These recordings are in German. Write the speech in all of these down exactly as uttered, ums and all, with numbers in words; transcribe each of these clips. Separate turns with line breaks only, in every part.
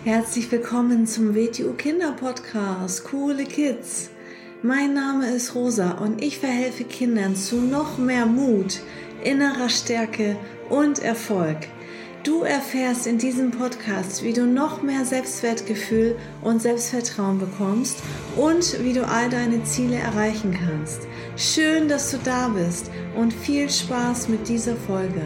Herzlich willkommen zum W T U Kinder Podcast, Coole Kids. Mein Name ist Rosa und ich verhelfe Kindern zu noch mehr Mut, innerer Stärke und Erfolg. Du erfährst in diesem Podcast, wie du noch mehr Selbstwertgefühl und Selbstvertrauen bekommst und wie du all deine Ziele erreichen kannst. Schön, dass du da bist und viel Spaß mit dieser Folge.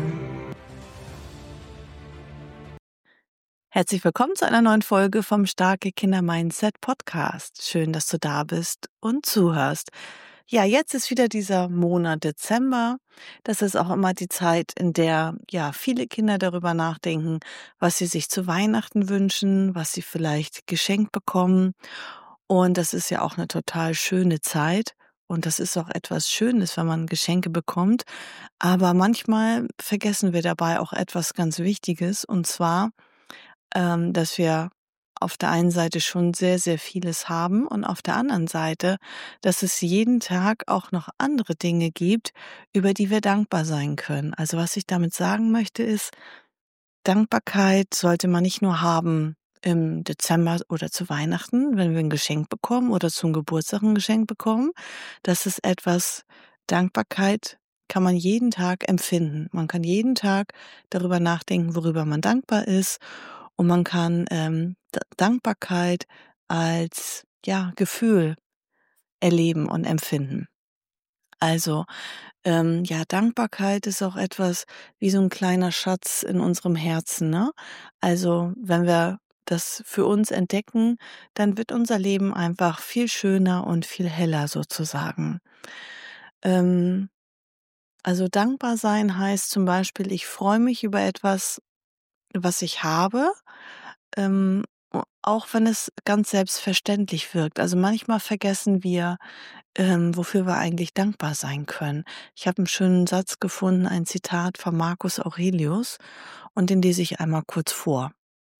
Herzlich willkommen zu einer neuen Folge vom Starke Kinder Mindset Podcast. Schön, dass du da bist und zuhörst. Ja, jetzt ist wieder dieser Monat Dezember. Das ist auch immer die Zeit, in der ja viele Kinder darüber nachdenken, was sie sich zu Weihnachten wünschen, was sie vielleicht geschenkt bekommen. Und das ist ja auch eine total schöne Zeit. Und das ist auch etwas Schönes, wenn man Geschenke bekommt. Aber manchmal vergessen wir dabei auch etwas ganz Wichtiges, und zwar, ähm, dass wir auf der einen Seite schon sehr, sehr vieles haben und auf der anderen Seite, dass es jeden Tag auch noch andere Dinge gibt, über die wir dankbar sein können. Also was ich damit sagen möchte ist, Dankbarkeit sollte man nicht nur haben im Dezember oder zu Weihnachten, wenn wir ein Geschenk bekommen oder zum Geburtstag ein Geschenk bekommen. Das ist etwas, Dankbarkeit kann man jeden Tag empfinden. Man kann jeden Tag darüber nachdenken, worüber man dankbar ist. Und man kann ähm, D- Dankbarkeit als ja, Gefühl erleben und empfinden. Also ähm, ja, Dankbarkeit ist auch etwas wie so ein kleiner Schatz in unserem Herzen, ne? Also wenn wir das für uns entdecken, dann wird unser Leben einfach viel schöner und viel heller sozusagen. Ähm, also dankbar sein heißt zum Beispiel, ich freue mich über etwas, was ich habe, ähm, o auch wenn es ganz selbstverständlich wirkt. Also, manchmal vergessen wir, ähm, wofür wir eigentlich dankbar sein können. Ich habe einen schönen Satz gefunden, ein Zitat von Marcus Aurelius, und den lese ich einmal kurz vor.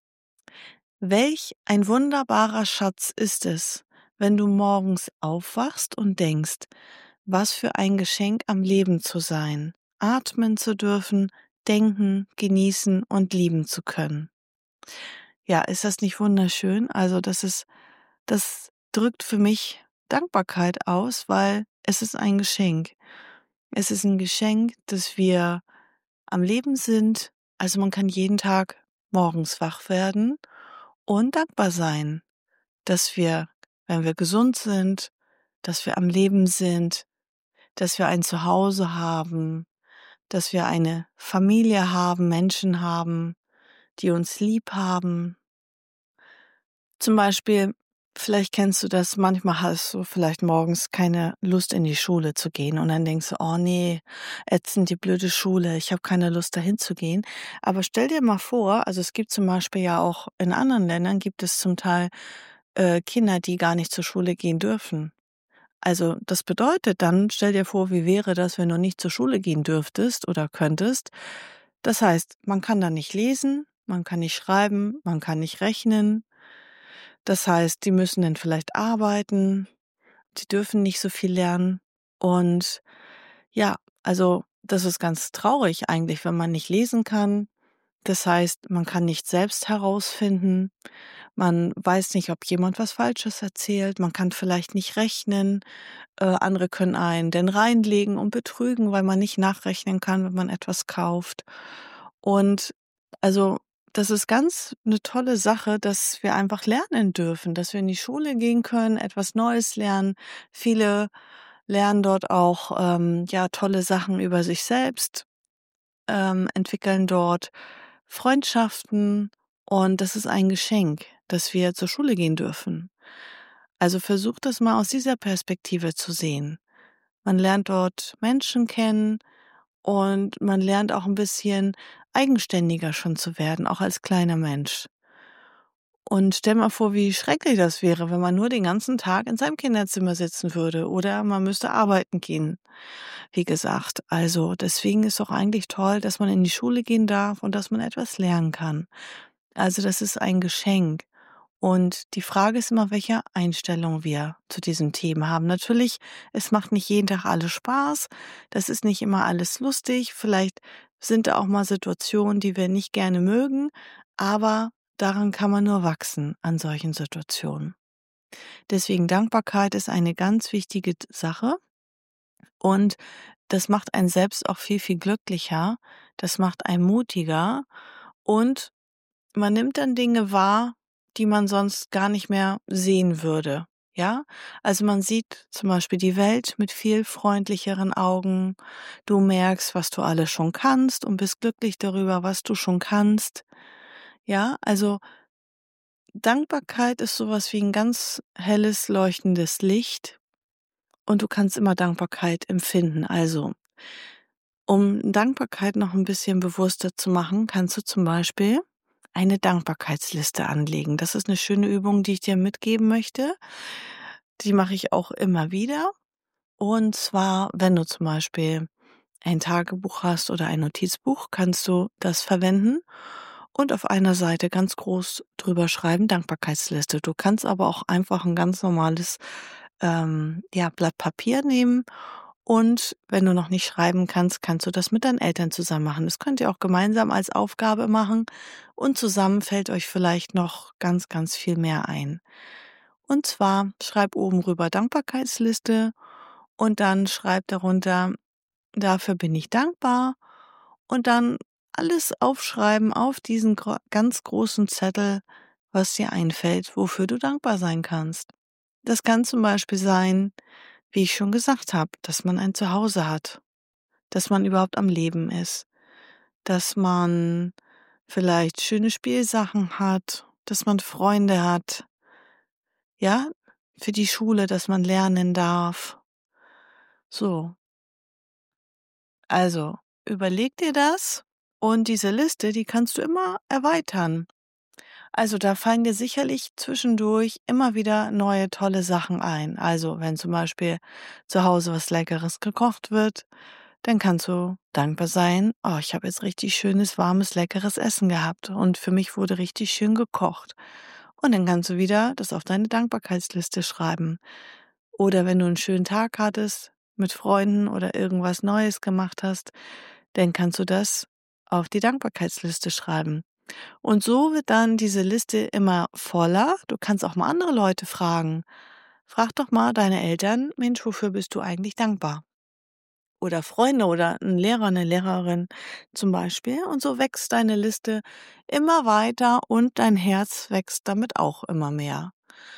„Welch ein wunderbarer Schatz ist es, wenn du morgens aufwachst und denkst: Was für ein Geschenk am Leben zu sein, atmen zu dürfen, denken, genießen und lieben zu können.“ Ja, ist das nicht wunderschön? Also, das ist das drückt für mich Dankbarkeit aus, weil es ist ein Geschenk. Es ist ein Geschenk, dass wir am Leben sind. Also, man kann jeden Tag morgens wach werden und dankbar sein, dass wir, wenn wir gesund sind, dass wir am Leben sind, dass wir ein Zuhause haben, dass wir eine Familie haben, Menschen haben, die uns lieb haben. Zum Beispiel, vielleicht kennst du das, manchmal hast du vielleicht morgens keine Lust, in die Schule zu gehen und dann denkst du: „Oh nee, ätzend, die blöde Schule, ich habe keine Lust, dahin zu gehen.“ Aber stell dir mal vor, also es gibt zum Beispiel ja auch in anderen Ländern gibt es zum Teil, äh, Kinder, die gar nicht zur Schule gehen dürfen. Also, das bedeutet dann, stell dir vor, wie wäre das, wenn du nicht zur Schule gehen dürftest oder könntest? Das heißt, man kann da nicht lesen, man kann nicht schreiben, man kann nicht rechnen. Das heißt, die müssen dann vielleicht arbeiten, die dürfen nicht so viel lernen. Und ja, also das ist ganz traurig eigentlich, wenn man nicht lesen kann. Das heißt, man kann nicht selbst herausfinden, man weiß nicht, ob jemand was Falsches erzählt, man kann vielleicht nicht rechnen, äh, andere können einen denn reinlegen und betrügen, weil man nicht nachrechnen kann, wenn man etwas kauft. Und also das ist ganz eine tolle Sache, dass wir einfach lernen dürfen, dass wir in die Schule gehen können, etwas Neues lernen. Viele lernen dort auch, ähm, ja, tolle Sachen über sich selbst, ähm, entwickeln dort Freundschaften, und das ist ein Geschenk, dass wir zur Schule gehen dürfen. Also versuch das mal aus dieser Perspektive zu sehen. Man lernt dort Menschen kennen und man lernt auch ein bisschen eigenständiger schon zu werden, auch als kleiner Mensch. Und stell mal vor, wie schrecklich das wäre, wenn man nur den ganzen Tag in seinem Kinderzimmer sitzen würde oder man müsste arbeiten gehen, wie gesagt. Also, deswegen ist doch eigentlich toll, dass man in die Schule gehen darf und dass man etwas lernen kann. Also, das ist ein Geschenk. Und die Frage ist immer, welche Einstellung wir zu diesem Thema haben. Natürlich, es macht nicht jeden Tag alles Spaß. Das ist nicht immer alles lustig. Vielleicht sind da auch mal Situationen, die wir nicht gerne mögen. Aber daran kann man nur wachsen an solchen Situationen. Deswegen Dankbarkeit ist eine ganz wichtige Sache und das macht einen selbst auch viel, viel glücklicher, das macht einen mutiger und man nimmt dann Dinge wahr, die man sonst gar nicht mehr sehen würde. Ja, also man sieht zum Beispiel die Welt mit viel freundlicheren Augen. Du merkst, was du alles schon kannst und bist glücklich darüber, was du schon kannst. Ja, also Dankbarkeit ist sowas wie ein ganz helles, leuchtendes Licht und du kannst immer Dankbarkeit empfinden. Also, um Dankbarkeit noch ein bisschen bewusster zu machen, kannst du zum Beispiel eine Dankbarkeitsliste anlegen. Das ist eine schöne Übung, die ich dir mitgeben möchte. Die mache ich auch immer wieder. Und zwar, wenn du zum Beispiel ein Tagebuch hast oder ein Notizbuch, kannst du das verwenden und auf einer Seite ganz groß drüber schreiben, Dankbarkeitsliste. Du kannst aber auch einfach ein ganz normales ähm, ja, Blatt Papier nehmen und wenn du noch nicht schreiben kannst, kannst du das mit deinen Eltern zusammen machen. Das könnt ihr auch gemeinsam als Aufgabe machen und zusammen fällt euch vielleicht noch ganz, ganz viel mehr ein. Und zwar schreib oben rüber Dankbarkeitsliste und dann schreib darunter, dafür bin ich dankbar und dann alles aufschreiben auf diesen gro- ganz großen Zettel, was dir einfällt, wofür du dankbar sein kannst. Das kann zum Beispiel sein, wie ich schon gesagt habe, dass man ein Zuhause hat, dass man überhaupt am Leben ist, dass man vielleicht schöne Spielsachen hat, dass man Freunde hat, ja, für die Schule, dass man lernen darf. So, also überleg dir das und diese Liste, die kannst du immer erweitern. Also da fallen dir sicherlich zwischendurch immer wieder neue tolle Sachen ein. Also wenn zum Beispiel zu Hause was Leckeres gekocht wird, dann kannst du dankbar sein, oh, ich habe jetzt richtig schönes, warmes, leckeres Essen gehabt und für mich wurde richtig schön gekocht. Und dann kannst du wieder das auf deine Dankbarkeitsliste schreiben. Oder wenn du einen schönen Tag hattest mit Freunden oder irgendwas Neues gemacht hast, dann kannst du das auf die Dankbarkeitsliste schreiben. Und so wird dann diese Liste immer voller. Du kannst auch mal andere Leute fragen. Frag doch mal deine Eltern, Mensch, wofür bist du eigentlich dankbar? Oder Freunde oder ein Lehrer, eine Lehrerin zum Beispiel. Und so wächst deine Liste immer weiter und dein Herz wächst damit auch immer mehr.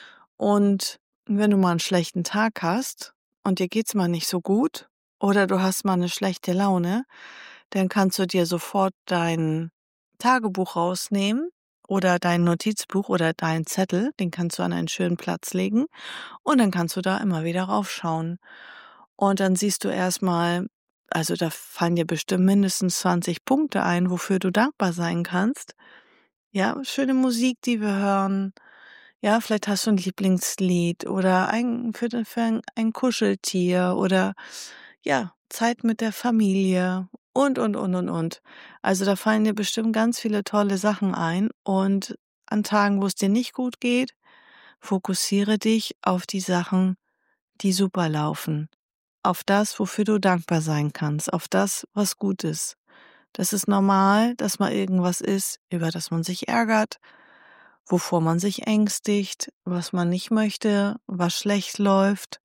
Und wenn du mal einen schlechten Tag hast und dir geht's mal nicht so gut oder du hast mal eine schlechte Laune, dann kannst du dir sofort dein Tagebuch rausnehmen oder dein Notizbuch oder deinen Zettel, den kannst du an einen schönen Platz legen und dann kannst du da immer wieder raufschauen. Und dann siehst du erstmal, also da fallen dir bestimmt mindestens zwanzig Punkte ein, wofür du dankbar sein kannst. Ja, schöne Musik, die wir hören. Ja, vielleicht hast du ein Lieblingslied oder ein, für, den- für ein, ein Kuscheltier oder ja, Zeit mit der Familie und, und, und, und, und. Also da fallen dir bestimmt ganz viele tolle Sachen ein und an Tagen, wo es dir nicht gut geht, fokussiere dich auf die Sachen, die super laufen. Auf das, wofür du dankbar sein kannst, auf das, was gut ist. Das ist normal, dass mal irgendwas ist, über das man sich ärgert, wovor man sich ängstigt, was man nicht möchte, was schlecht läuft.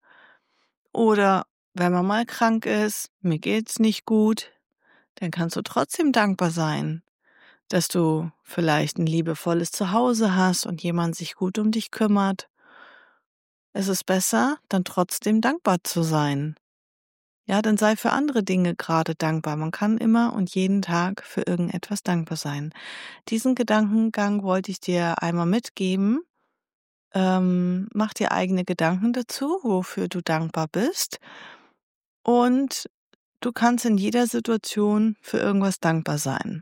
Oder wenn man mal krank ist, mir geht's nicht gut, dann kannst du trotzdem dankbar sein, dass du vielleicht ein liebevolles Zuhause hast und jemand sich gut um dich kümmert. Es ist besser, dann trotzdem dankbar zu sein. Ja, dann sei für andere Dinge gerade dankbar. Man kann immer und jeden Tag für irgendetwas dankbar sein. Diesen Gedankengang wollte ich dir einmal mitgeben. Ähm, mach dir eigene Gedanken dazu, wofür du dankbar bist. Und du kannst in jeder Situation für irgendwas dankbar sein.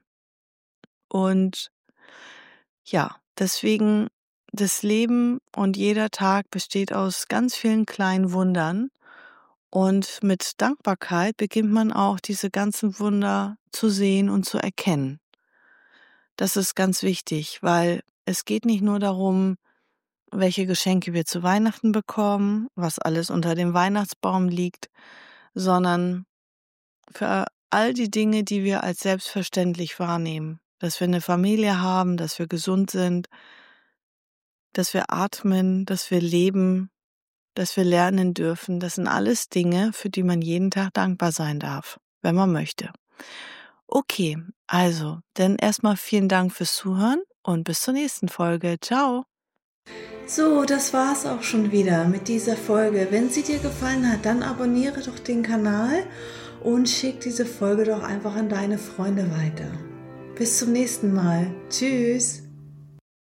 Und ja, deswegen das Leben und jeder Tag besteht aus ganz vielen kleinen Wundern. Und mit Dankbarkeit beginnt man auch diese ganzen Wunder zu sehen und zu erkennen. Das ist ganz wichtig, weil es geht nicht nur darum, welche Geschenke wir zu Weihnachten bekommen, was alles unter dem Weihnachtsbaum liegt, sondern für all die Dinge, die wir als selbstverständlich wahrnehmen. dass wir eine Familie haben, dass wir gesund sind, dass wir atmen, dass wir leben, dass wir lernen dürfen. Das sind alles Dinge, für die man jeden Tag dankbar sein darf, wenn man möchte. Okay, also, dann erstmal vielen Dank fürs Zuhören und bis zur nächsten Folge. Ciao!
So, das war's auch schon wieder mit dieser Folge. Wenn sie dir gefallen hat, dann abonniere doch den Kanal und schick diese Folge doch einfach an deine Freunde weiter. Bis zum nächsten Mal. Tschüss!